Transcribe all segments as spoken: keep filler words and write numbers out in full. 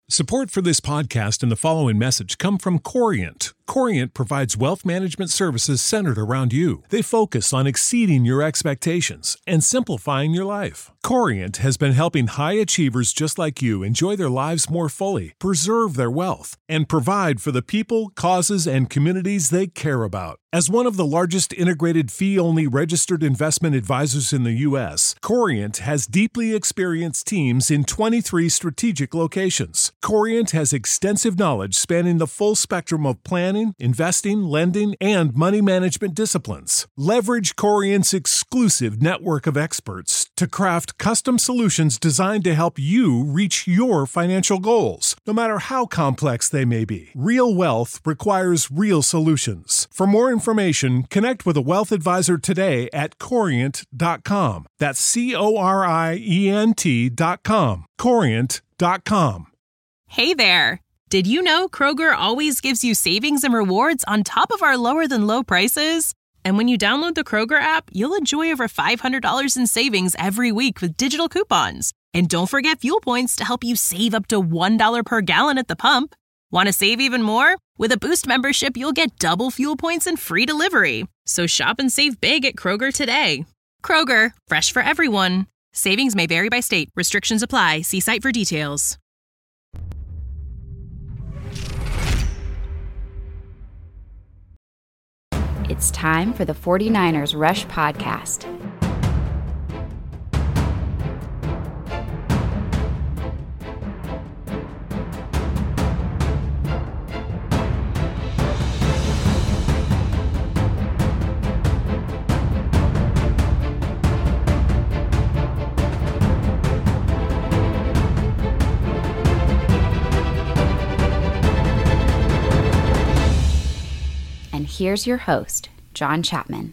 Support for this podcast and the following message come from Corient. Corient provides wealth management services centered around you. They focus on exceeding your expectations and simplifying your life. Corient has been helping high achievers just like you enjoy their lives more fully, preserve their wealth, and provide for the people, causes, and communities they care about. As one of the largest integrated fee-only registered investment advisors in the U S, Corient has deeply experienced teams in twenty-three strategic locations. Corient has extensive knowledge spanning the full spectrum of planning, investing, lending, and money management disciplines. Leverage Corient's exclusive network of experts to craft custom solutions designed to help you reach your financial goals, no matter how complex they may be. Real wealth requires real solutions. For more information, connect with a wealth advisor today at corient dot com. That's C O R I E N T dot com. corient dot com. Hey there! Did you know Kroger always gives you savings and rewards on top of our lower-than-low prices? And when you download the Kroger app, you'll enjoy over five hundred dollars in savings every week with digital coupons. And don't forget fuel points to help you save up to one dollar per gallon at the pump. Want to save even more? With a Boost membership, you'll get double fuel points and free delivery. So shop and save big at Kroger today. Kroger, fresh for everyone. Savings may vary by state. Restrictions apply. See site for details. It's time for the forty-niners Rush Podcast. Here's your host, John Chapman.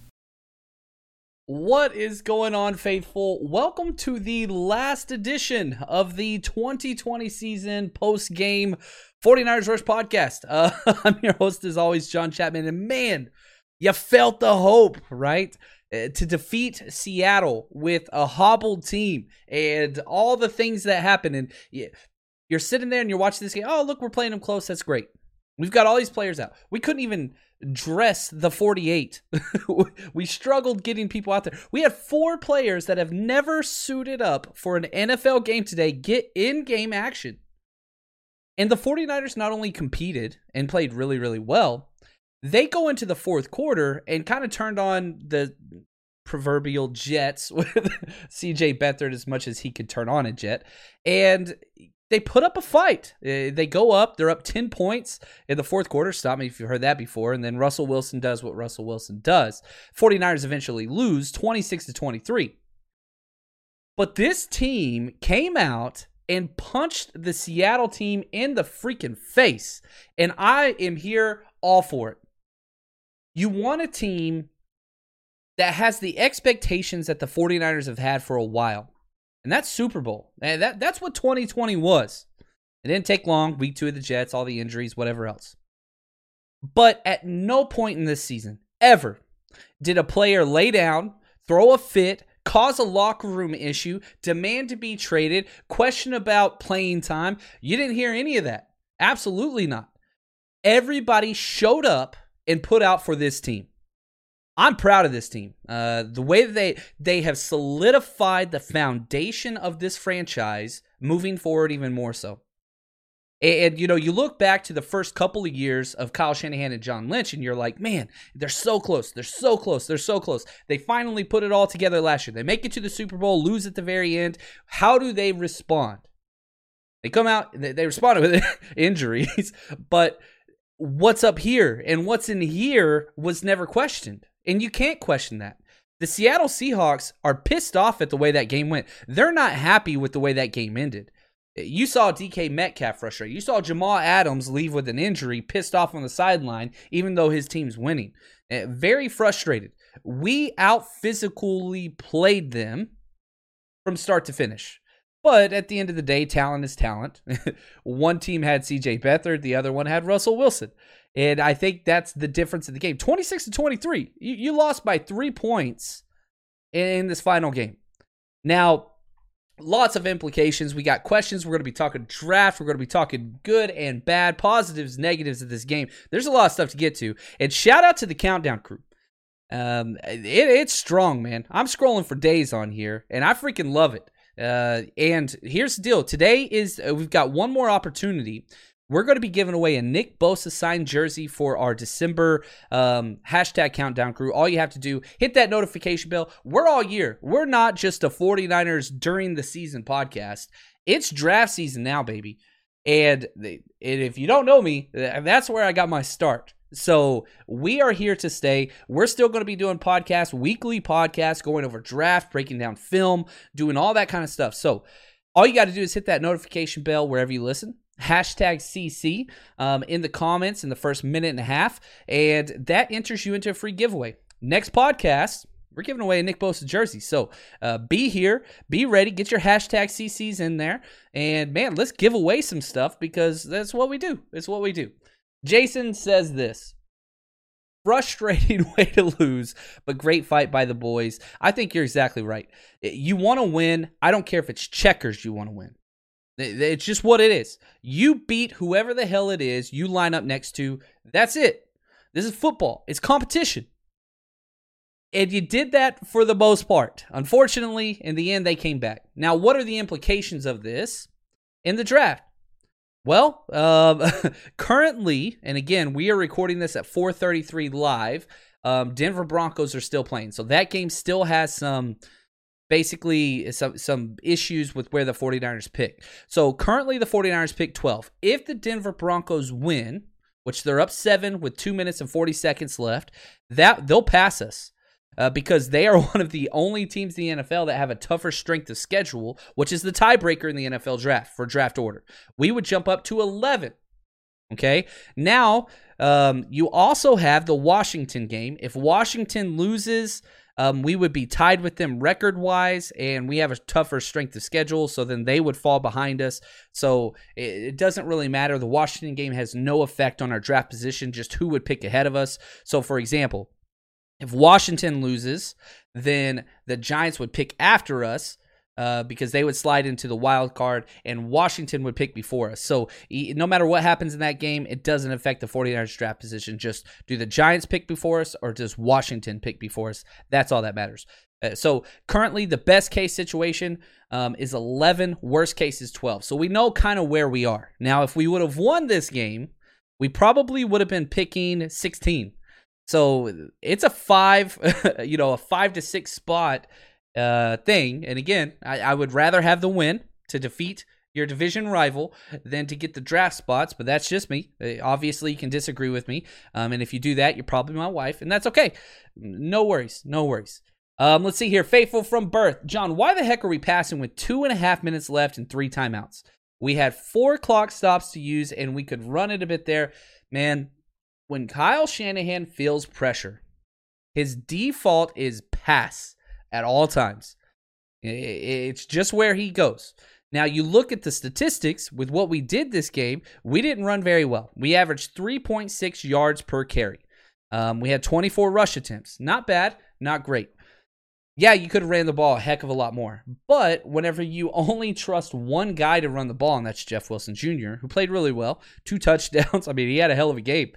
What is going on, faithful? Welcome to the last edition of the twenty twenty season post-game forty-niners Rush Podcast. Uh, I'm your host, as always, John Chapman. And man, you felt the hope, right? Uh, to defeat Seattle with a hobbled team and all the things that happened. And you're sitting there and you're watching this game. Oh, look, we're playing them close. That's great. We've got all these players out. We couldn't even dress the forty-eight. We struggled getting people out there. We had four players that have never suited up for an N F L game today get in-game action. And the forty-niners not only competed and played really, really well, they go into the fourth quarter and kind of turned on the proverbial jets with C J Beathard as much as he could turn on a jet. And they put up a fight. Uh, they go up. They're up ten points in the fourth quarter. Stop me if you've heard that before. And then Russell Wilson does what Russell Wilson does. forty-niners eventually lose twenty-six to twenty-three. But this team came out and punched the Seattle team in the freaking face. And I am here all for it. You want a team that has the expectations that the forty-niners have had for a while. And that's Super Bowl. And that, that's what twenty twenty was. It didn't take long. Week two of the Jets, all the injuries, whatever else. But at no point in this season, ever, did a player lay down, throw a fit, cause a locker room issue, demand to be traded, question about playing time. You didn't hear any of that. Absolutely not. Everybody showed up and put out for this team. I'm proud of this team. Uh, the way that they, they have solidified the foundation of this franchise moving forward even more so. And, and, you know, you look back to the first couple of years of Kyle Shanahan and John Lynch, and you're like, man, they're so close. They're so close. They're so close. They finally put it all together last year. They make it to the Super Bowl, lose at the very end. How do they respond? They come out, they, they responded with injuries, but what's up here and what's in here was never questioned. And you can't question that. The Seattle Seahawks are pissed off at the way that game went. They're not happy with the way that game ended. You saw D K Metcalf frustrated. You saw Jamal Adams leave with an injury, pissed off on the sideline, even though his team's winning. Very frustrated. We out-physically played them from start to finish. But at the end of the day, talent is talent. One team had C J Beathard, the other one had Russell Wilson. And I think that's the difference in the game. twenty-six to twenty-three. You, you lost by three points in this final game. Now, lots of implications. We got questions. We're going to be talking draft. We're going to be talking good and bad, positives, negatives of this game. There's a lot of stuff to get to. And shout out to the Countdown crew. Um, it, it's strong, man. I'm scrolling for days on here, and I freaking love it. Uh, and here's the deal. Today is, uh, we've got one more opportunity. We're going to be giving away a Nick Bosa signed jersey for our December um, hashtag Countdown crew. All you have to do, hit that notification bell. We're all year. We're not just a 49ers during the season podcast. It's draft season now, baby. And, they, and if you don't know me, that's where I got my start. So we are here to stay. We're still going to be doing podcasts, weekly podcasts, going over draft, breaking down film, doing all that kind of stuff. So all you got to do is hit that notification bell wherever you listen. Hashtag C C um, in the comments in the first minute and a half, and that enters you into a free giveaway. Next podcast, we're giving away a Nick Bosa jersey. So uh, be here, be ready, get your hashtag C Cs in there, and man, let's give away some stuff because that's what we do. It's what we do. Jason says this. Frustrating way to lose, but great fight by the boys. I think you're exactly right. You want to win. I don't care if it's checkers you want to win. It's just what it is. You beat whoever the hell it is you line up next to. That's it. This is football. It's competition. And you did that for the most part. Unfortunately, in the end, they came back. Now, what are the implications of this in the draft? Well, um, currently, and again, we are recording this at four thirty-three live, um, Denver Broncos are still playing. So that game still has some... Basically, some, some issues with where the 49ers pick. So currently the 49ers pick twelve. If the Denver Broncos win, which they're up seven with two minutes and forty seconds left, that they'll pass us uh, because they are one of the only teams in the N F L that have a tougher strength of schedule, which is the tiebreaker in the N F L draft for draft order. We would jump up to eleven. Okay, now um, you also have the Washington game. If Washington loses... Um, we would be tied with them record-wise, and we have a tougher strength of schedule, so then they would fall behind us. So it, it doesn't really matter. The Washington game has no effect on our draft position, just who would pick ahead of us. So, for example, if Washington loses, then the Giants would pick after us, Uh, because they would slide into the wild card and Washington would pick before us. So no matter what happens in that game, it doesn't affect the 49ers draft position. Just do the Giants pick before us or does Washington pick before us? That's all that matters. Uh, so currently the best case situation um, is eleven, worst case is twelve. So we know kind of where we are. Now, if we would have won this game, we probably would have been picking sixteen. So it's a five, you know, a five to six spot uh thing. And again, I, I would rather have the win to defeat your division rival than to get the draft spots, but that's just me. Uh, obviously, you can disagree with me. Um, and if you do that, you're probably my wife, and that's okay. No worries. No worries. Um, let's see here. Faithful from birth. John, why the heck are we passing with two and a half minutes left and three timeouts? We had four clock stops to use, and we could run it a bit there. Man, when Kyle Shanahan feels pressure, his default is pass at all times. It's just where he goes. Now, you look at the statistics with what we did this game, we didn't run very well. We averaged three point six yards per carry. Um, we had twenty-four rush attempts. Not bad, not great. Yeah, you could have ran the ball a heck of a lot more. But whenever you only trust one guy to run the ball, and that's Jeff Wilson Junior, who played really well, two touchdowns. I mean, he had a hell of a game.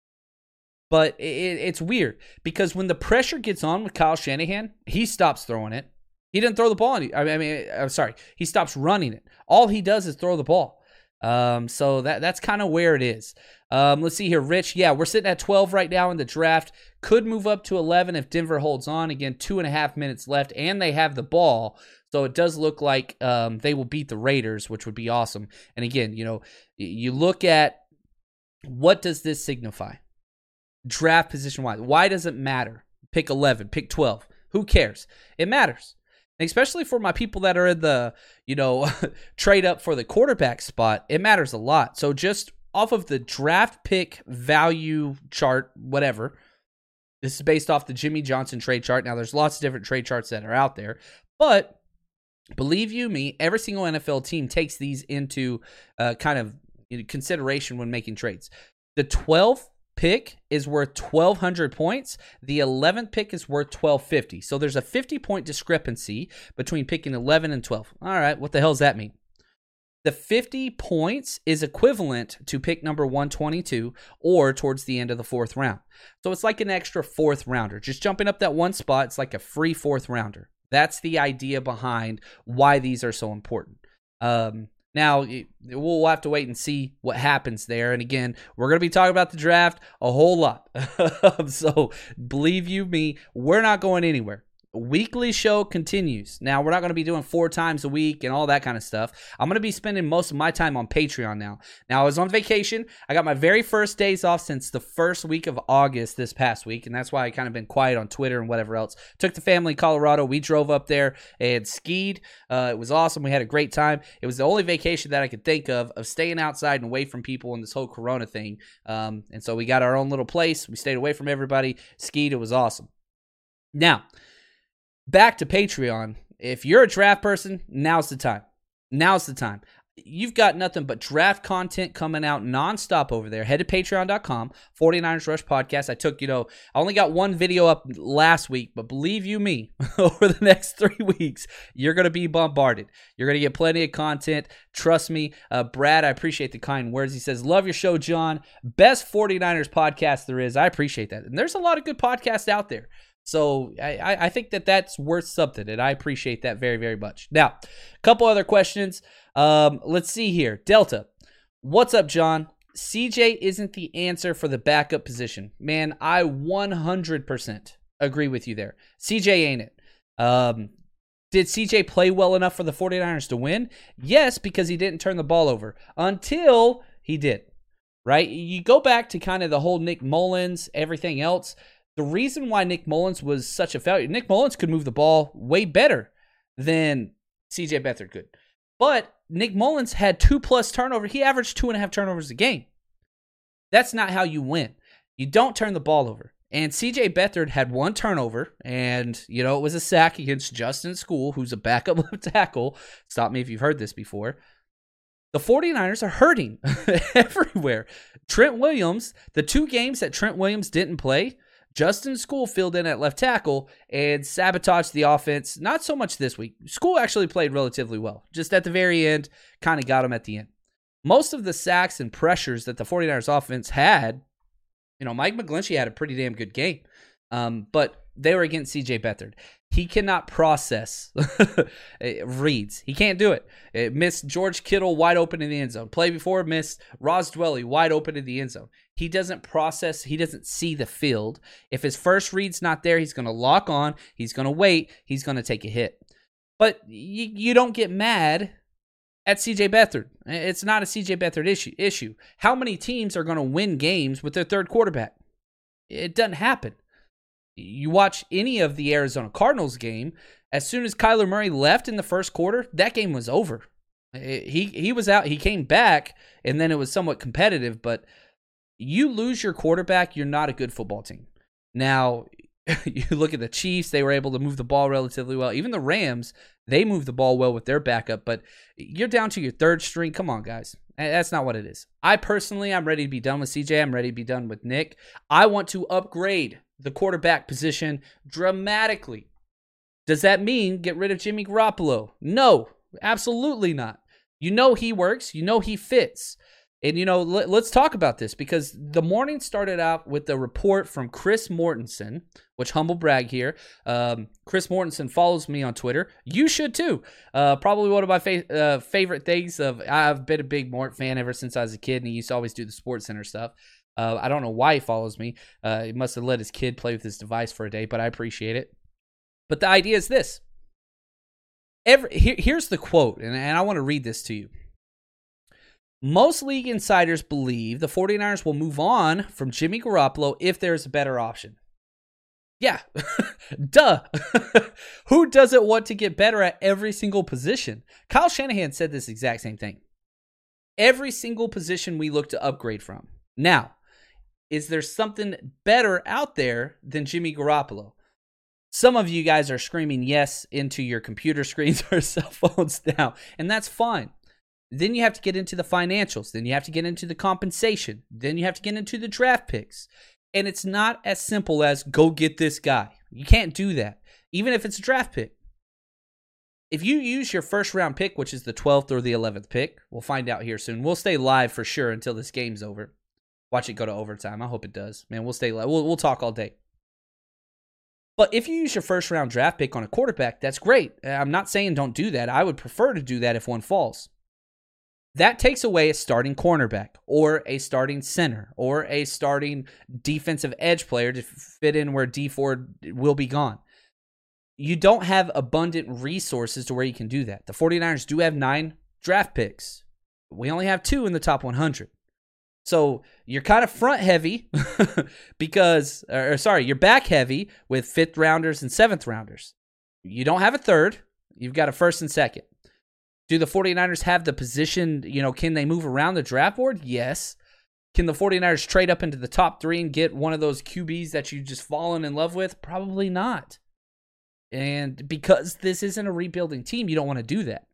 But it, it's weird because when the pressure gets on with Kyle Shanahan, he stops throwing it. He didn't throw the ball. Any, I mean, I'm sorry. He stops running it. All he does is throw the ball. Um, so that that's kind of where it is. Um, let's see here. Rich, yeah, we're sitting at twelve right now in the draft. Could move up to eleven if Denver holds on. Again, two and a half minutes left, and they have the ball. So it does look like um, they will beat the Raiders, which would be awesome. And again, you know, you look at what does this signify? Draft position-wise. Why does it matter? Pick eleven, pick twelve. Who cares? It matters. And especially for my people that are in the, you know, trade up for the quarterback spot, it matters a lot. So just off of the draft pick value chart, whatever, this is based off the Jimmy Johnson trade chart. Now, there's lots of different trade charts that are out there, but believe you me, every single N F L team takes these into uh, kind of consideration when making trades. The twelfth pick is worth twelve hundred points. The eleventh pick is worth twelve fifty. So there's a fifty point discrepancy between picking eleven and twelve. All right, what the hell does that mean? The fifty points is equivalent to pick number one twenty-two or towards the end of the fourth round. So it's like an extra fourth rounder. Just jumping up that one spot, it's like a free fourth rounder. That's the idea behind why these are so important. Um, now, we'll have to wait and see what happens there. And again, we're going to be talking about the draft a whole lot. So believe you me, we're not going anywhere. Weekly show continues. Now, we're not going to be doing four times a week and all that kind of stuff. I'm going to be spending most of my time on Patreon now. Now, I was on vacation. I got my very first days off since the first week of August this past week, and that's why I kind of been quiet on Twitter and whatever else. Took the family to Colorado. We drove up there and skied. Uh, it was awesome. We had a great time. It was the only vacation that I could think of of staying outside and away from people in this whole Corona thing. Um, and so we got our own little place. We stayed away from everybody, skied. It was awesome. Now, back to Patreon. If you're a draft person, now's the time. Now's the time. You've got nothing but draft content coming out nonstop over there. Head to patreon dot com, forty-niners Rush Podcast. I took, you know, I only got one video up last week, but believe you me, over the next three weeks, you're going to be bombarded. You're going to get plenty of content. Trust me. Uh, Brad, I appreciate the kind words. He says, love your show, John. Best forty-niners podcast there is. I appreciate that. And there's a lot of good podcasts out there. So I, I think that that's worth something, and I appreciate that very, very much. Now, a couple other questions. Um, let's see here. Delta, what's up, John? C J isn't the answer for the backup position. Man, I one hundred percent agree with you there. C J ain't it. Um, did C J play well enough for the forty-niners to win? Yes, because he didn't turn the ball over until he did, right? You go back to kind of the whole Nick Mullins, everything else. The reason why Nick Mullins was such a failure, Nick Mullins could move the ball way better than C J Beathard could. But Nick Mullins had two plus turnovers. He averaged two and a half turnovers a game. That's not how you win. You don't turn the ball over. And C J Beathard had one turnover, and, you know, it was a sack against Justin School, who's a backup left tackle. Stop me if you've heard this before. The forty-niners are hurting everywhere. Trent Williams, the two games that Trent Williams didn't play, Justin School filled in at left tackle and sabotaged the offense. Not so much this week. School actually played relatively well. Just at the very end, kind of got him at the end. Most of the sacks and pressures that the forty-niners offense had, you know, Mike McGlinchey had a pretty damn good game. Um, but they were against C J Beathard. He cannot process reads. He can't do it. It missed George Kittle wide open in the end zone. Play before missed Ross Dwelley wide open in the end zone. He doesn't process. He doesn't see the field. If his first read's not there, he's going to lock on. He's going to wait. He's going to take a hit. But you, you don't get mad at C J Beathard. It's not a C J Beathard issue. issue. How many teams are going to win games with their third quarterback? It doesn't happen. You watch any of the Arizona Cardinals game, as soon as Kyler Murray left in the first quarter, that game was over. He he was out. He came back, and then it was somewhat competitive, but you lose your quarterback, you're not a good football team. Now, you look at the Chiefs, they were able to move the ball relatively well. Even the Rams, they moved the ball well with their backup, but you're down to your third string. Come on, guys. That's not what it is. I personally, I'm ready to be done with C J. I'm ready to be done with Nick. I want to upgrade the quarterback position dramatically. Does that mean get rid of Jimmy Garoppolo? No, absolutely not. You know he works. You know he fits. And, you know, let, let's talk about this, because the morning started out with a report from Chris Mortensen, which, humble brag here. Um, Chris Mortensen follows me on Twitter. You should too. Uh, probably one of my fa- uh, favorite things. Of I've been a big Mort fan ever since I was a kid, and he used to always do the Sports Center stuff. Uh, I don't know why he follows me. Uh, he must have let his kid play with his device for a day, but I appreciate it. But the idea is this. Every, here, here's the quote, and, and I want to read this to you. Most league insiders believe the forty-niners will move on from Jimmy Garoppolo if there's a better option. Yeah, duh. Who doesn't want to get better at every single position? Kyle Shanahan said this exact same thing. Every single position we look to upgrade from. Now, is there something better out there than Jimmy Garoppolo? Some of you guys are screaming yes into your computer screens or cell phones now, and that's fine. Then you have to get into the financials. Then you have to get into the compensation. Then you have to get into the draft picks. And it's not as simple as go get this guy. You can't do that, even if it's a draft pick. If you use your first round pick, which is the twelfth or the eleventh pick, we'll find out here soon. We'll stay live for sure until this game's over. Watch it go to overtime. I hope it does. Man, we'll stay live. We'll, we'll talk all day. But if you use your first round draft pick on a quarterback, that's great. I'm not saying don't do that. I would prefer to do that if one falls. That takes away a starting cornerback or a starting center or a starting defensive edge player to fit in where D Ford will be gone. You don't have abundant resources to where you can do that. The 49ers do have nine draft picks. We only have two in the top one hundred. So you're kind of front heavy because, or sorry, you're back heavy with fifth rounders and seventh rounders. You don't have a third. You've got a first and second. Do the 49ers have the position, you know, can they move around the draft board? Yes. Can the 49ers trade up into the top three and get one of those Q Bs that you've just fallen in love with? Probably not. And because this isn't a rebuilding team, you don't want to do that.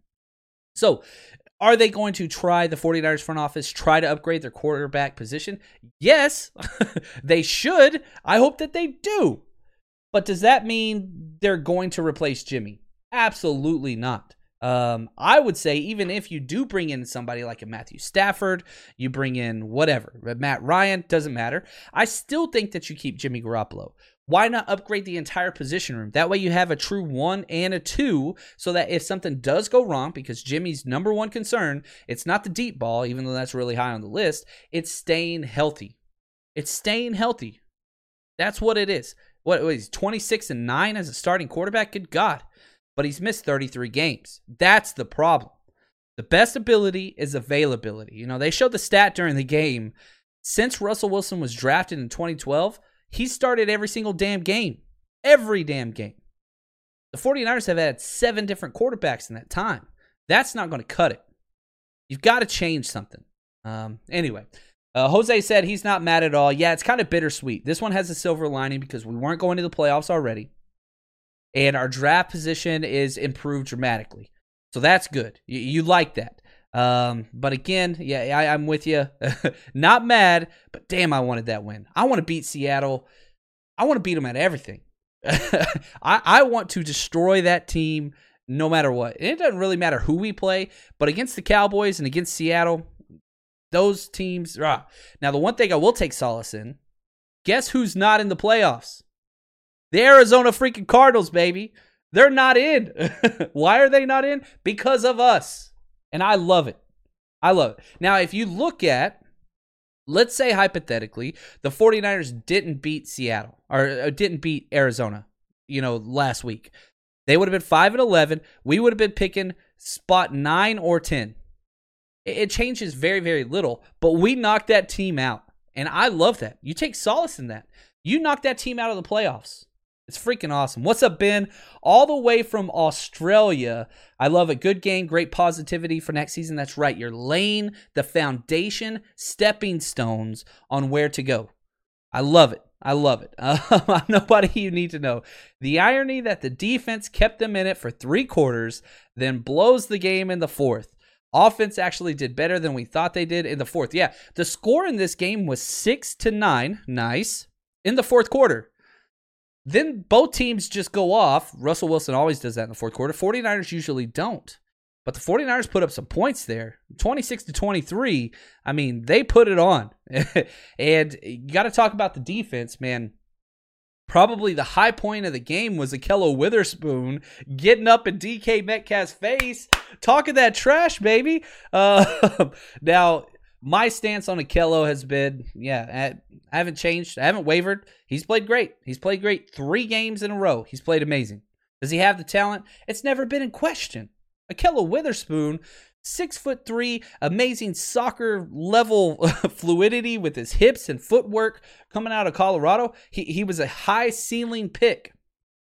So, are they going to try, the 49ers front office, try to upgrade their quarterback position? Yes, they should. I hope that they do. But does that mean they're going to replace Jimmy? Absolutely not. Um, I would say even if you do bring in somebody like a Matthew Stafford, you bring in whatever, Matt Ryan, doesn't matter. I still think that you keep Jimmy Garoppolo. Why not upgrade the entire position room? That way you have a true one and a two so that if something does go wrong, because Jimmy's number one concern, it's not the deep ball, even though that's really high on the list, it's staying healthy. It's staying healthy. That's what it is. What is twenty-six and nine as a starting quarterback? Good God. But he's missed thirty-three games. That's the problem. The best ability is availability. You know, they showed the stat during the game. Since Russell Wilson was drafted in twenty twelve, he started every single damn game. Every damn game. The 49ers have had seven different quarterbacks in that time. That's not going to cut it. You've got to change something. Um, anyway, uh, Jose said he's not mad at all. Yeah, it's kind of bittersweet. This one has a silver lining because we weren't going to the playoffs already. And our draft position is improved dramatically. So that's good. You, you like that. Um, but again, yeah, I, I'm with you. Not mad, but damn, I wanted that win. I want to beat Seattle. I want to beat them at everything. I, I want to destroy that team no matter what. And it doesn't really matter who we play, but against the Cowboys and against Seattle, those teams. Ah. Now, the one thing I will take solace in, guess who's not in the playoffs? The Arizona freaking Cardinals, baby. They're not in. Why are they not in? Because of us. And I love it. I love it. Now, if you look at, let's say hypothetically, the 49ers didn't beat Seattle or, or didn't beat Arizona, you know, last week. They would have been five and eleven. We would have been picking spot nine or ten. It, it changes very, very little, but we knocked that team out. And I love that. You take solace in that. You knocked that team out of the playoffs. It's freaking awesome. What's up, Ben? All the way from Australia. I love it. Good game, great positivity for next season. That's right. You're laying the foundation, stepping stones on where to go. I love it. I love it. Uh, I'm nobody you need to know. The irony that the defense kept them in it for three quarters, then blows the game in the fourth. Offense actually did better than we thought they did in the fourth. Yeah, the score in this game was six to nine. Nice. In the fourth quarter. Then both teams just go off. Russell Wilson always does that in the fourth quarter. 49ers usually don't. But the 49ers put up some points there. twenty-six to twenty-three. I mean, they put it on. And you got to talk about the defense, man. Probably the high point of the game was Ahkello Witherspoon getting up in D K Metcalf's face, talking that trash, baby. Uh, now, my stance on Ahkello has been, yeah, I haven't changed. I haven't wavered. He's played great. He's played great three games in a row. He's played amazing. Does he have the talent? It's never been in question. Ahkello Witherspoon, six foot three, amazing soccer level fluidity with his hips and footwork coming out of Colorado. He he was a high ceiling pick,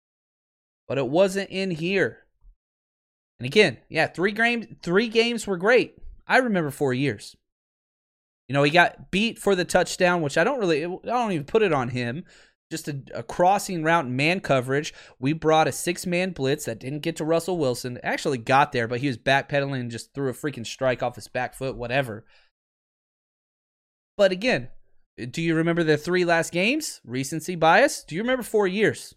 but it wasn't in here. And again, yeah, three games, three games were great. I remember four years. You know, he got beat for the touchdown, which I don't really, I don't even put it on him. just a, a crossing route man coverage. We brought a six-man blitz that didn't get to Russell Wilson. Actually got there, but he was backpedaling and just threw a freaking strike off his back foot, whatever. But again, do you remember the three last games? Recency bias? Do you remember four years?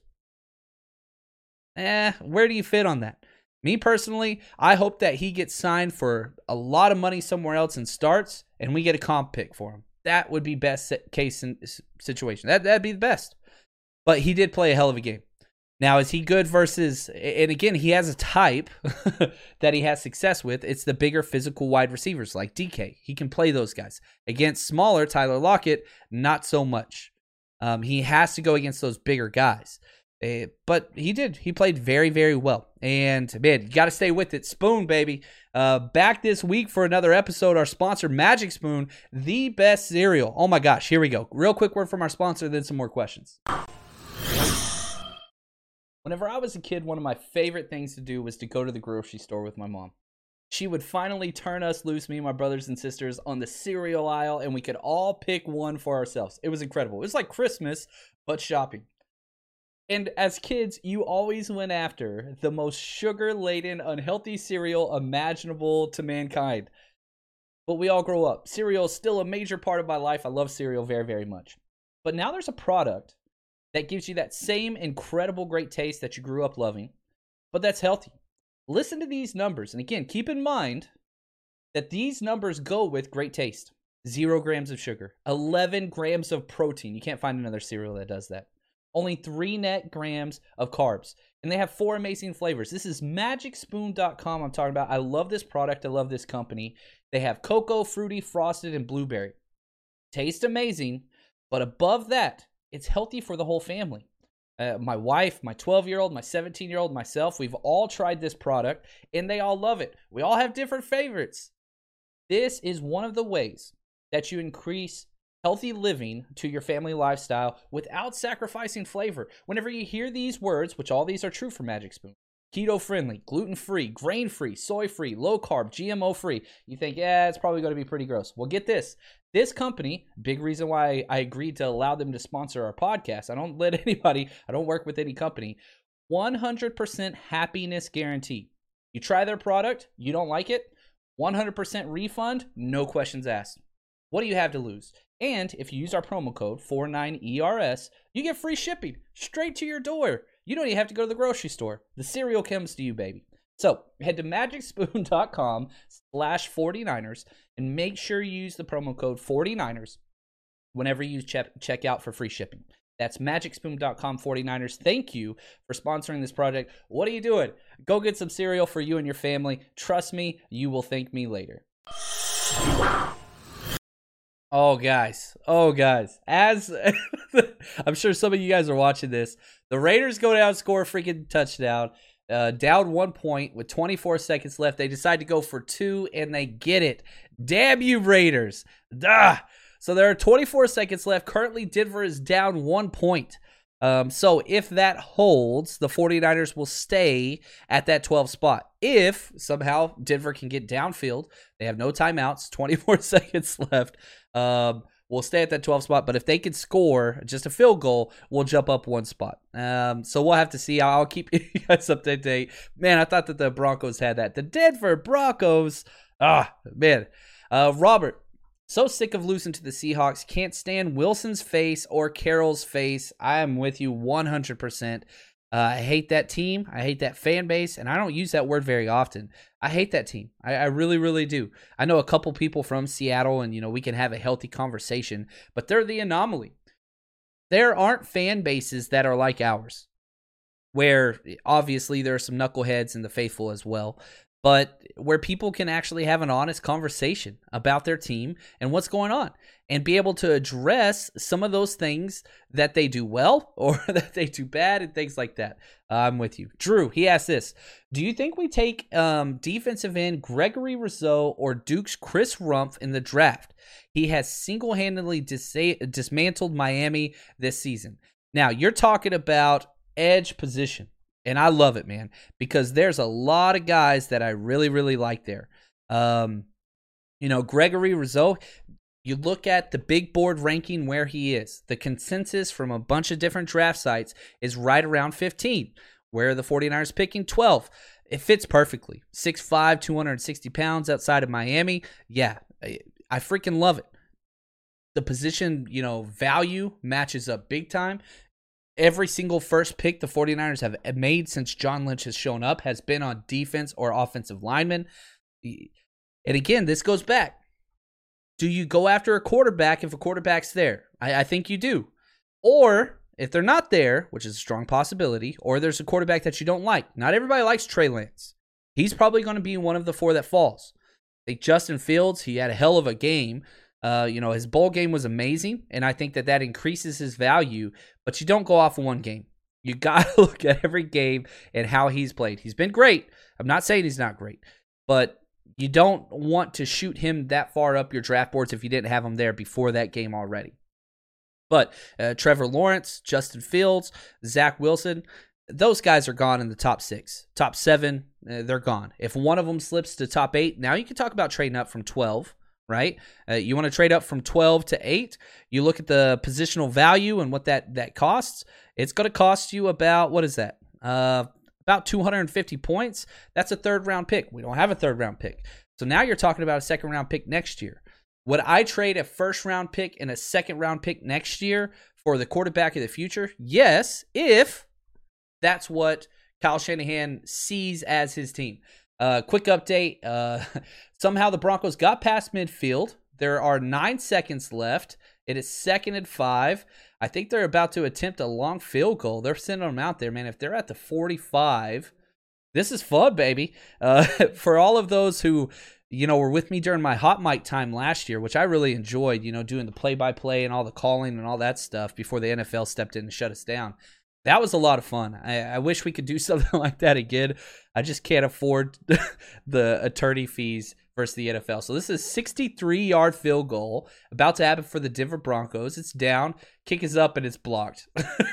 Eh, where do you fit on that? Me personally, I hope that he gets signed for a lot of money somewhere else and starts, and we get a comp pick for him. That would be best case in situation. That, that'd be the best. But he did play a hell of a game. Now, is he good versus, and again, he has a type that he has success with. It's the bigger physical wide receivers like D K. He can play those guys. Against smaller Tyler Lockett, not so much. Um, he has to go against those bigger guys. Uh, but he did. He played very, very well. And, man, you got to stay with it. Spoon, baby. Uh, back this week for another episode. Our sponsor, Magic Spoon, the best cereal. Oh, my gosh. Here we go. Real quick word from our sponsor, then some more questions. Whenever I was a kid, one of my favorite things to do was to go to the grocery store with my mom. She would finally turn us loose, me and my brothers and sisters, on the cereal aisle, and we could all pick one for ourselves. It was incredible. It was like Christmas, but shopping. And as kids, you always went after the most sugar-laden, unhealthy cereal imaginable to mankind. But we all grow up. Cereal is still a major part of my life. I love cereal very, very much. But now there's a product that gives you that same incredible great taste that you grew up loving, but that's healthy. Listen to these numbers. And again, keep in mind that these numbers go with great taste. Zero grams of sugar, eleven grams of protein. You can't find another cereal that does that. Only three net grams of carbs. And they have four amazing flavors. This is magic spoon dot com I'm talking about. I love this product. I love this company. They have cocoa, fruity, frosted, and blueberry. Taste amazing, but above that, it's healthy for the whole family. Uh, my wife, my twelve-year-old, my seventeen-year-old, myself, we've all tried this product, and they all love it. We all have different favorites. This is one of the ways that you increase healthy living to your family lifestyle without sacrificing flavor. Whenever you hear these words, which all these are true for Magic Spoon, keto-friendly, gluten-free, grain-free, soy-free, low-carb, G M O-free, you think, yeah, it's probably going to be pretty gross. Well, get this. This company, big reason why I agreed to allow them to sponsor our podcast. I don't let anybody, I don't work with any company. one hundred percent happiness guarantee. You try their product, you don't like it, one hundred percent refund, no questions asked. What do you have to lose? And if you use our promo code forty-nine E R S, you get free shipping straight to your door. You don't even have to go to the grocery store. The cereal comes to you, baby. So head to magic spoon dot com slash forty-niners and make sure you use the promo code forty-niners whenever you check, check out for free shipping. That's magic spoon dot com forty-niners. Thank you for sponsoring this project. What are you doing? Go get some cereal for you and your family. Trust me, you will thank me later. Oh, guys. Oh, guys. As I'm sure some of you guys are watching this, the Raiders go down, score a freaking touchdown. Uh, down one point with twenty-four seconds left. They decide to go for two, and they get it. Damn you, Raiders. Duh. So there are twenty-four seconds left. Currently, Denver is down one point. Um, so if that holds, the forty-niners will stay at that twelve spot. If somehow Denver can get downfield, they have no timeouts, twenty-four seconds left. Um, we'll stay at that twelve spot, but if they could score just a field goal, we'll jump up one spot. Um, so we'll have to see. I'll keep you guys up to date. Man, I thought that the Broncos had that. The Denver Broncos. Ah, man. Uh, Robert, so sick of losing to the Seahawks. Can't stand Wilson's face or Carroll's face. I am with you one hundred percent. Uh, I hate that team. I hate that fan base, and I don't use that word very often. I hate that team. I, I really, really do. I know a couple people from Seattle, and you know we can have a healthy conversation, but they're the anomaly. There aren't fan bases that are like ours, where obviously there are some knuckleheads in the faithful as well, but where people can actually have an honest conversation about their team and what's going on and be able to address some of those things that they do well or that they do bad and things like that. Uh, I'm with you. Drew, he asked this. Do you think we take um, defensive end Gregory Rousseau or Duke's Chris Rumph in the draft? He has single-handedly dis- dismantled Miami this season. Now, you're talking about edge position. And I love it, man, because there's a lot of guys that I really, really like there. Um, you know, Gregory Rousseau, you look at the big board ranking where he is. The consensus from a bunch of different draft sites is right around fifteen, where the 49ers picking twelve. It fits perfectly. six five, two hundred sixty pounds outside of Miami. Yeah, I freaking love it. The position, you know, value matches up big time. Every single first pick the 49ers have made since John Lynch has shown up has been on defense or offensive linemen. And again, this goes back. Do you go after a quarterback if a quarterback's there? I, I think you do. Or if they're not there, which is a strong possibility, or there's a quarterback that you don't like. Not everybody likes Trey Lance. He's probably going to be one of the four that falls. I think Justin Fields, he had a hell of a game. Uh, you know, his bowl game was amazing, and I think that that increases his value, but you don't go off of one game. You got to look at every game and how he's played. He's been great. I'm not saying he's not great, but you don't want to shoot him that far up your draft boards if you didn't have him there before that game already. But uh, Trevor Lawrence, Justin Fields, Zach Wilson, those guys are gone in the top six. Top seven, uh, they're gone. If one of them slips to top eight, now you can talk about trading up from twelve. Right? Uh, you want to trade up from twelve to eight. You look at the positional value and what that, that costs. It's going to cost you about, what is that? Uh, about two hundred fifty points. That's a third round pick. We don't have a third round pick. So now you're talking about a second round pick next year. Would I trade a first round pick and a second round pick next year for the quarterback of the future? Yes, if that's what Kyle Shanahan sees as his team. Uh, quick update. Uh, somehow the Broncos got past midfield. There are nine seconds left. It is second and five. I think they're about to attempt a long field goal. They're sending them out there, man. If they're at the forty-five, this is fun, baby. Uh, for all of those who, you know, were with me during my hot mic time last year, which I really enjoyed, you know, doing the play-by-play and all the calling and all that stuff before the N F L stepped in and shut us down. That was a lot of fun. I, I wish we could do something like that again. I just can't afford the attorney fees versus the N F L. So this is a sixty-three-yard field goal about to happen for the Denver Broncos. It's down, kick is up, and it's blocked.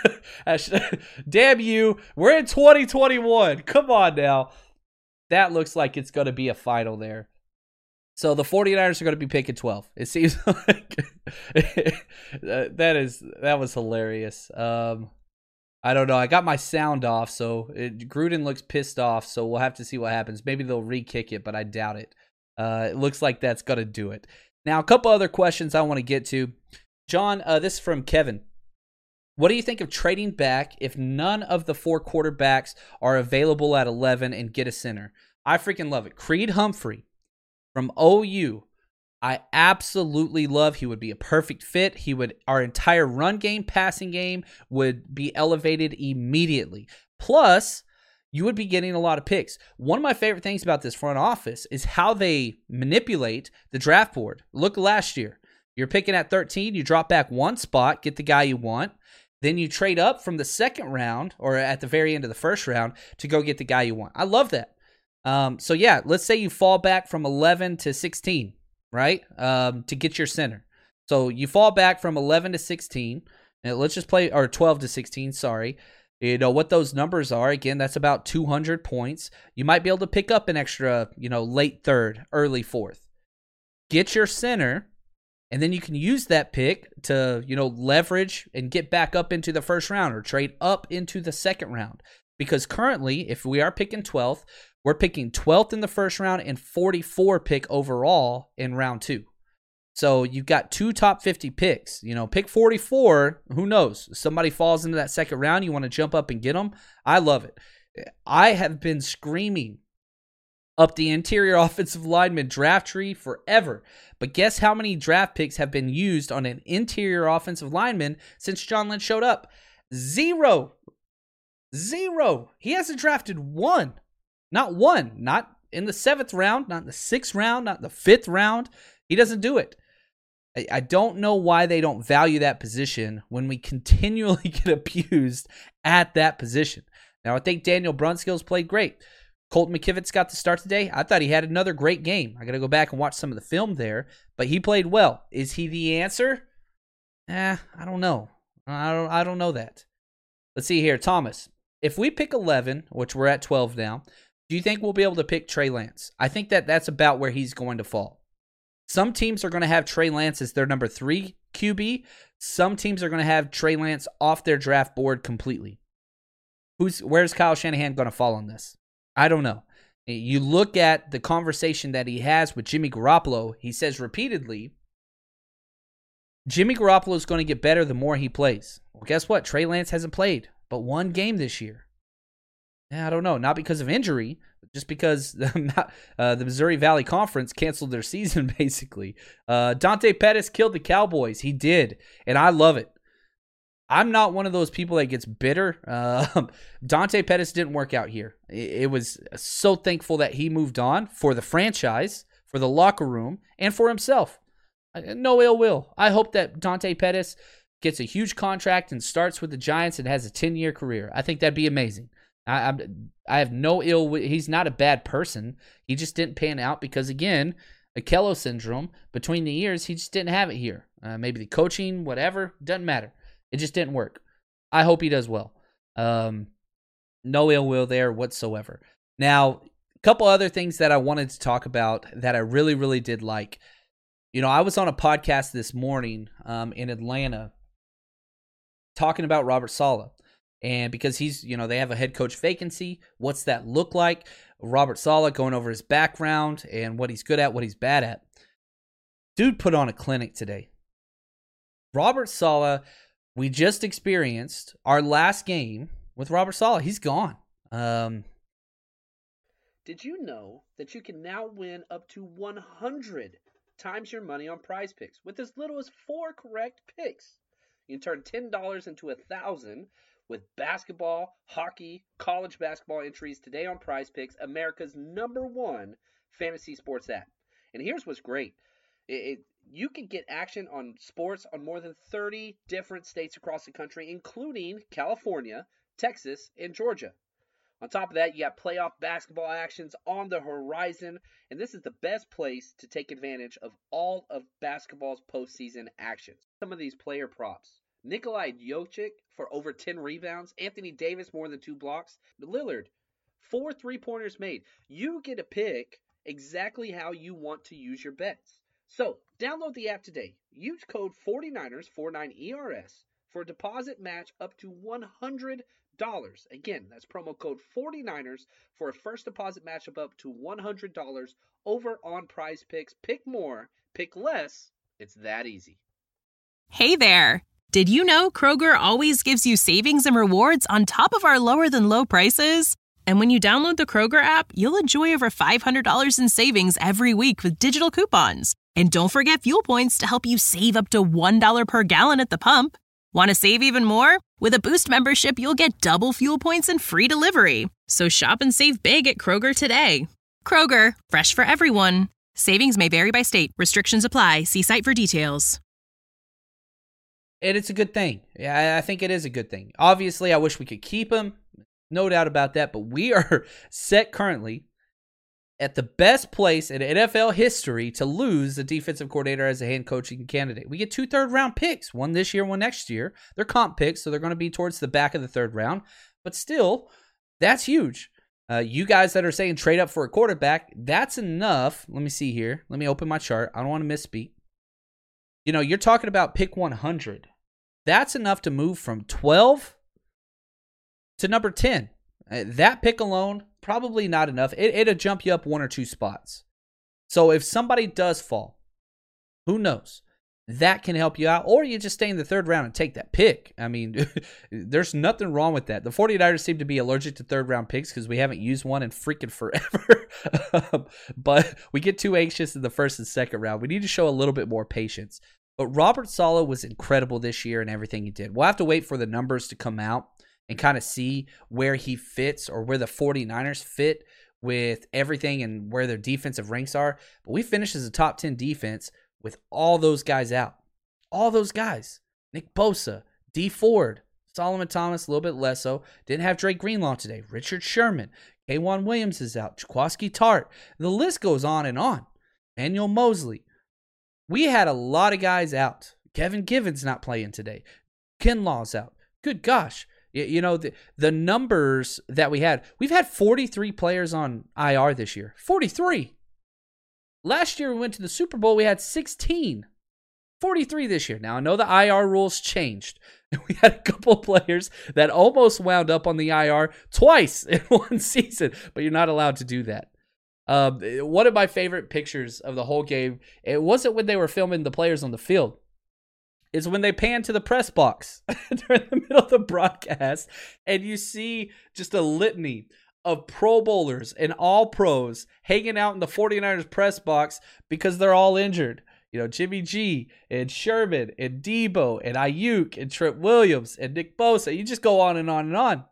Damn you. We're in twenty twenty-one. Come on now. That looks like it's going to be a final there. So the 49ers are going to be picking twelve. It seems like that is that was hilarious. Um I don't know. I got my sound off, so it, Gruden looks pissed off, so we'll have to see what happens. Maybe they'll re-kick it, but I doubt it. Uh, it looks like that's going to do it. Now, a couple other questions I want to get to. John, uh, this is from Kevin. What do you think of trading back if none of the four quarterbacks are available at eleven and get a center? I freaking love it. Creed Humphrey from O U. I absolutely love. He would be a perfect fit. He would, our entire run game, passing game would be elevated immediately. Plus, you would be getting a lot of picks. One of my favorite things about this front office is how they manipulate the draft board. Look last year. You're picking at thirteen, you drop back one spot, get the guy you want. Then you trade up from the second round or at the very end of the first round to go get the guy you want. I love that. Um, so yeah, let's say you fall back from eleven to sixteen. Right? Um, to get your center. So you fall back from eleven to sixteen. And let's just play, or twelve to sixteen, sorry. You know what those numbers are. Again, that's about two hundred points. You might be able to pick up an extra, you know, late third, early fourth. Get your center, and then you can use that pick to, you know, leverage and get back up into the first round or trade up into the second round. Because currently, if we are picking twelfth, we're picking twelfth in the first round and forty-four pick overall in round two. So you've got two top fifty picks. You know, pick forty-four, who knows? Somebody falls into that second round, you want to jump up and get them? I love it. I have been screaming up the interior offensive lineman draft tree forever. But guess how many draft picks have been used on an interior offensive lineman since John Lynch showed up? Zero. Zero. He hasn't drafted one. Not one. Not in the seventh round, not in the sixth round, not in the fifth round. He doesn't do it. I, I don't know why they don't value that position when we continually get abused at that position. Now, I think Daniel Brunskill's played great. Colton McKivitz got the start today. I thought he had another great game. I got to go back and watch some of the film there, but he played well. Is he the answer? Eh, I don't know. I don't, I don't know that. Let's see here. Thomas, if we pick eleven, which we're at twelve now, do you think we'll be able to pick Trey Lance? I think that that's about where he's going to fall. Some teams are going to have Trey Lance as their number three Q B. Some teams are going to have Trey Lance off their draft board completely. Who's where's Kyle Shanahan going to fall on this? I don't know. You look at the conversation that he has with Jimmy Garoppolo. He says repeatedly, Jimmy Garoppolo is going to get better the more he plays. Well, guess what? Trey Lance hasn't played but one game this year. Yeah, I don't know. Not because of injury, but just because the, uh, the Missouri Valley Conference canceled their season, basically. Uh, Dante Pettis killed the Cowboys. He did, and I love it. I'm not one of those people that gets bitter. Uh, Dante Pettis didn't work out here. It, it was so thankful that he moved on for the franchise, for the locker room, and for himself. No ill will. I hope that Dante Pettis gets a huge contract and starts with the Giants and has a ten-year career. I think that'd be amazing. I, I'm, I have no ill will. He's not a bad person. He just didn't pan out because, again, Akello syndrome. Between the years, he just didn't have it here. Uh, maybe the coaching, whatever, doesn't matter. It just didn't work. I hope he does well. Um, no ill will there whatsoever. Now, a couple other things that I wanted to talk about that I really, really did like. You know, I was on a podcast this morning um, in Atlanta talking about Robert Saleh. And because he's, you know, they have a head coach vacancy. What's that look like? Robert Saleh going over his background and what he's good at, what he's bad at. Dude put on a clinic today. Robert Saleh, we just experienced our last game with Robert Saleh. He's gone. Um, Did you know that you can now win up to one hundred times your money on Prize Picks with as little as four correct picks? You can turn ten dollars into one thousand dollars with basketball, hockey, college basketball entries today on Prize Picks, America's number one fantasy sports app. And here's what's great. It, it, you can get action on sports on more than thirty different states across the country, including California, Texas, and Georgia. On top of that, you got playoff basketball actions on the horizon, and this is the best place to take advantage of all of basketball's postseason actions. Some of these player props. Nikolai Jokic for over ten rebounds. Anthony Davis more than two blocks. Lillard, four three-pointers made. You get to pick exactly how you want to use your bets. So, download the app today. Use code forty-niners, forty-nine E R S, for a deposit match up to one hundred dollars. Again, that's promo code forty-niners for a first deposit match of up to one hundred dollars over on Prize Picks. Pick more, pick less. It's that easy. Hey there. Did you know Kroger always gives you savings and rewards on top of our lower than low prices? And when you download the Kroger app, you'll enjoy over five hundred dollars in savings every week with digital coupons. And don't forget fuel points to help you save up to one dollar per gallon at the pump. Want to save even more? With a Boost membership, you'll get double fuel points and free delivery. So shop and save big at Kroger today. Kroger, fresh for everyone. Savings may vary by state. Restrictions apply. See site for details. And it's a good thing. Yeah, I think it is a good thing. Obviously, I wish we could keep him. No doubt about that. But we are set currently at the best place in N F L history to lose a defensive coordinator as a head coaching candidate. We get two third-round picks, one this year, one next year. They're comp picks, so they're going to be towards the back of the third round. But still, that's huge. Uh, you guys that are saying trade up for a quarterback, that's enough. Let me see here. Let me open my chart. I don't want to misspeak. You know, you're talking about pick one hundred. That's enough to move from twelve to number ten. Uh, that pick alone, probably not enough. It, it'll jump you up one or two spots. So if somebody does fall, who knows? That can help you out. Or you just stay in the third round and take that pick. I mean, there's nothing wrong with that. The forty-niners seem to be allergic to third round picks because we haven't used one in freaking forever. But we get too anxious in the first and second round. We need to show a little bit more patience. But Robert Saleh was incredible this year in everything he did. We'll have to wait for the numbers to come out and kind of see where he fits or where the forty-niners fit with everything and where their defensive ranks are. But we finished as a top ten defense with all those guys out. All those guys. Nick Bosa, D Ford, Solomon Thomas, a little bit less so. Didn't have Drake Greenlaw today. Richard Sherman. K'Wan Williams is out. Jaquiski Tart. The list goes on and on. Daniel Mosley. We had a lot of guys out. Kevin Givens not playing today. Kinlaw's out. Good gosh. You, you know, the, the numbers that we had. We've had forty-three players on I R this year. forty-three. Last year we went to the Super Bowl, we had sixteen. forty-three this year. Now, I know the I R rules changed. We had a couple of players that almost wound up on the I R twice in one season, but you're not allowed to do that. Um, one of my favorite pictures of the whole game, it wasn't when they were filming the players on the field. It's when they pan to the press box during the middle of the broadcast, and you see just a litany of Pro Bowlers and all pros hanging out in the 49ers press box because they're all injured. You know, Jimmy G and Sherman and Debo and Ayuk and Trent Williams and Nick Bosa. You just go on and on and on.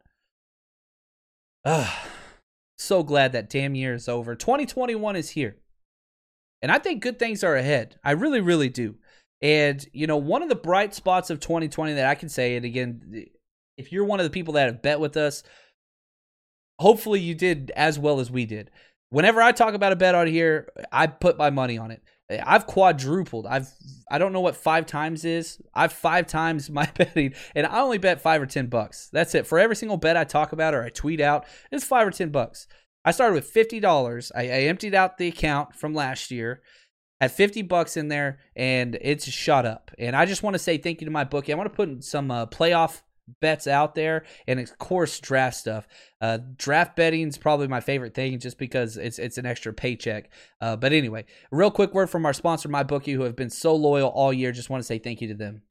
Ah, so glad that damn year is over. twenty twenty-one is here. And I think good things are ahead. I really, really do. And, you know, one of the bright spots of twenty twenty that I can say, and again, if you're one of the people that have bet with us, hopefully you did as well as we did. Whenever I talk about a bet on here, I put my money on it. I've quadrupled. I've, I don't know what five times is. I've five times my betting, and I only bet five or ten bucks. That's it. For every single bet I talk about or I tweet out, it's five or ten bucks. I started with fifty dollars. I, I emptied out the account from last year, had fifty bucks in there, and it's shot up. And I just want to say thank you to my bookie. I want to put some uh, playoff bets out there, and of course draft stuff. Uh, draft betting is probably my favorite thing, just because it's it's an extra paycheck. Uh, but anyway, real quick word from our sponsor, MyBookie, who have been so loyal all year. Just want to say thank you to them.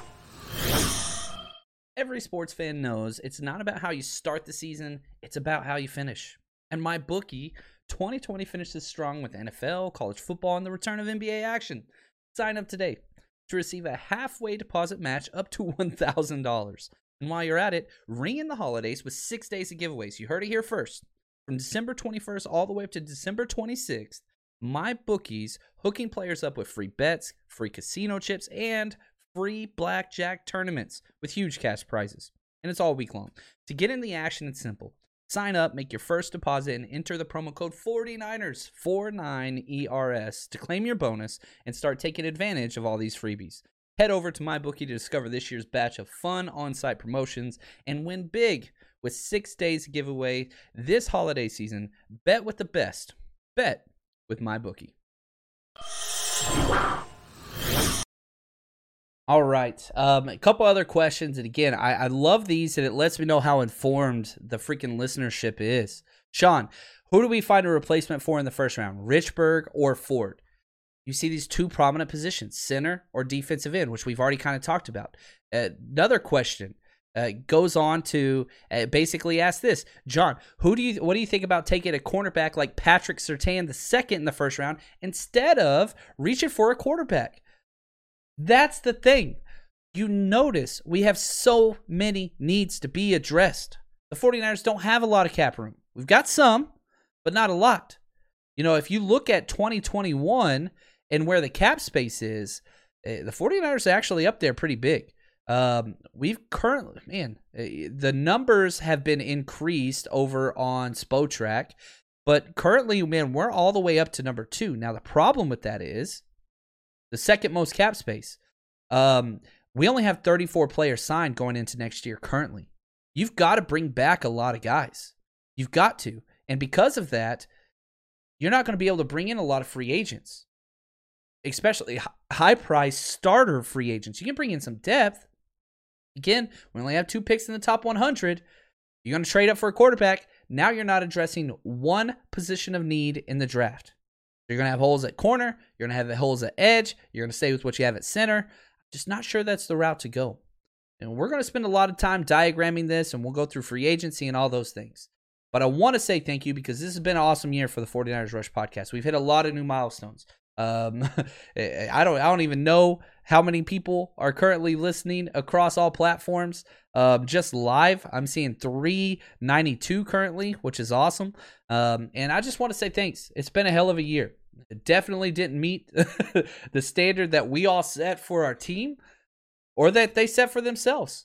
Every sports fan knows it's not about how you start the season; it's about how you finish. And MyBookie twenty twenty finishes strong with N F L, college football, and the return of N B A action. Sign up today to receive a halfway deposit match up to one thousand dollars. And while you're at it, ring in the holidays with six days of giveaways. You heard it here first. From December twenty-first all the way up to December twenty-sixth, MyBookie's hooking players up with free bets, free casino chips, and free blackjack tournaments with huge cash prizes. And it's all week long. To get in the action, it's simple. Sign up, make your first deposit, and enter the promo code forty-niners, forty-nine E R S, to claim your bonus and start taking advantage of all these freebies. Head over to MyBookie to discover this year's batch of fun on-site promotions and win big with six days giveaway this holiday season. Bet with the best. Bet with MyBookie. All right. Um, a couple other questions. And again, I, I love these, and it lets me know how informed the freaking listenership is. Sean, who do we find a replacement for in the first round? Richburg or Ford? You see these two prominent positions, center or defensive end, which we've already kind of talked about. Uh, another question uh, goes on to uh, basically ask this. John, who do you what do you think about taking a cornerback like Patrick Surtain the second in the first round instead of reaching for a quarterback? That's the thing. You notice we have so many needs to be addressed. The 49ers don't have a lot of cap room. We've got some, but not a lot. You know, if you look at twenty twenty-one and where the cap space is, the 49ers are actually up there pretty big. Um, we've currently, man, the numbers have been increased over on Spotrac, but currently, man, we're all the way up to number two. Now, the problem with that is the second most cap space. Um, we only have thirty-four players signed going into next year currently. You've got to bring back a lot of guys. You've got to. And because of that, you're not going to be able to bring in a lot of free agents, especially high-priced starter free agents. You can bring in some depth. Again, we only have two picks in the top one hundred. You're going to trade up for a quarterback. Now you're not addressing one position of need in the draft. You're going to have holes at corner. You're going to have holes at edge. You're going to stay with what you have at center. I'm just not sure that's the route to go. And we're going to spend a lot of time diagramming this, and we'll go through free agency and all those things. But I want to say thank you because this has been an awesome year for the 49ers Rush podcast. We've hit a lot of new milestones. Um, I don't, I don't even know how many people are currently listening across all platforms. Um, just live, I'm seeing three ninety-two currently, which is awesome. Um, and I just want to say thanks. It's been a hell of a year. It definitely didn't meet the standard that we all set for our team or that they set for themselves.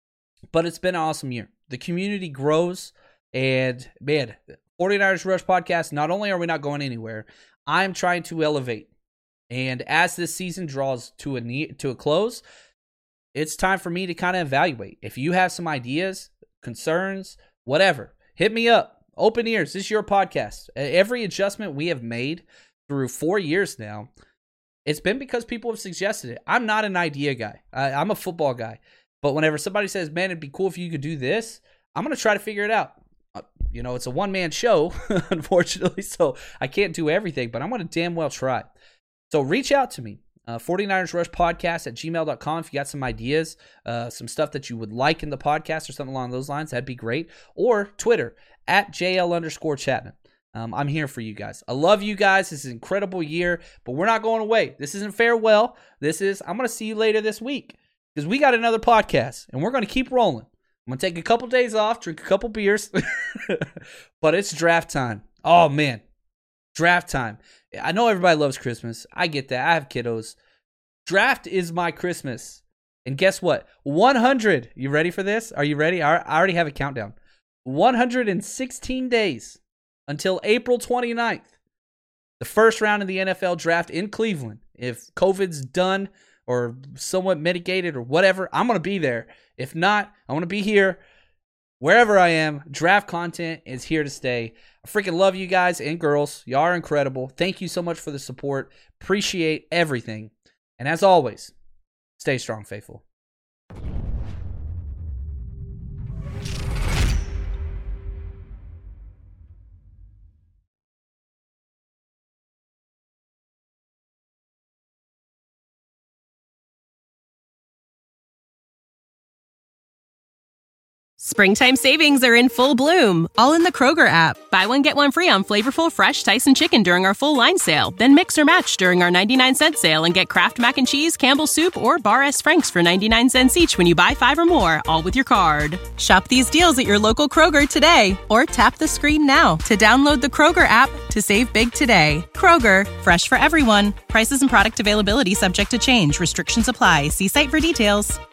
But it's been an awesome year. The community grows. And, man, 49ers Rush podcast, not only are we not going anywhere, I'm trying to elevate. And as this season draws to a ne- to a close, it's time for me to kind of evaluate. If you have some ideas, concerns, whatever, hit me up. Open ears. This is your podcast. Every adjustment we have made through four years now, it's been because people have suggested it. I'm not an idea guy. I, I'm a football guy. But whenever somebody says, man, it'd be cool if you could do this, I'm going to try to figure it out. Uh, you know, it's a one-man show, unfortunately, so I can't do everything, but I'm going to damn well try. So reach out to me, uh, forty-niners Rush Podcast at gmail dot com if you got some ideas, uh, some stuff that you would like in the podcast or something along those lines. That'd be great. Or Twitter, at JL underscore Chapman. Um, I'm here for you guys. I love you guys. This is an incredible year, but we're not going away. This isn't farewell. This is, I'm going to see you later this week because we got another podcast, and we're going to keep rolling. I'm going to take a couple days off, drink a couple beers, but it's draft time. Oh, man. Draft time. I know everybody loves Christmas. I get that. I have kiddos. Draft is my Christmas. And guess what? one hundred. You ready for this? Are you ready? I already have a countdown. one hundred sixteen days until April twenty-ninth. The first round of the N F L draft in Cleveland. If COVID's done or somewhat mitigated or whatever, I'm going to be there. If not, I want to be here. Wherever I am, draft content is here to stay. I freaking love you guys and girls. Y'all are incredible. Thank you so much for the support. Appreciate everything. And as always, stay strong, faithful. Springtime savings are in full bloom, all in the Kroger app. Buy one, get one free on flavorful, fresh Tyson chicken during our full line sale. Then mix or match during our ninety-nine cent sale and get Kraft Mac and Cheese, Campbell's Soup, or Bar S. Frank's for ninety-nine cents each when you buy five or more, all with your card. Shop these deals at your local Kroger today, or tap the screen now to download the Kroger app to save big today. Kroger, fresh for everyone. Prices and product availability subject to change. Restrictions apply. See site for details.